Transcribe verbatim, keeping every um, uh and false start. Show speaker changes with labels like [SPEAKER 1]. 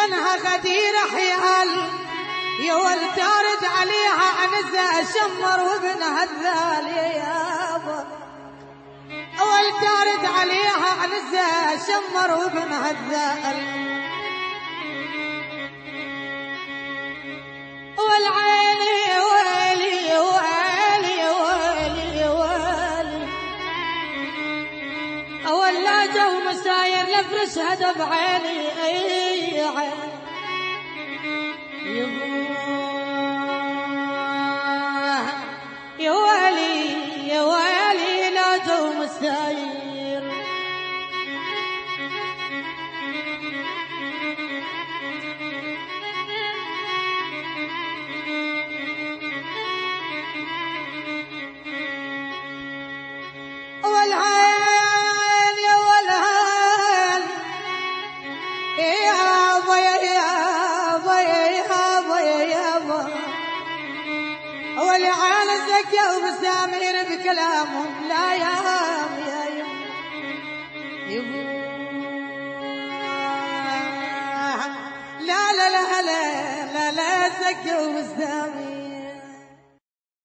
[SPEAKER 1] لأنها غدير حيال يا ولد تارد عليها عنزة شمر وابنها الذالي يابا ولد تارد عليها عنزة شمر وابنها الذالي والعيني ويلي ويلي ويلي ويلي ولا جو مساير لفرش هدف عيني اي عين يا ويلي يا ويلي لا جو مساير والعين يا والعين يا ضيا يا ضيا يا ضيا يا ضيا والعين الزكية ومسامير بكلامهم لا يا يا يا لا لا لا لا لا لا زكية ومسامير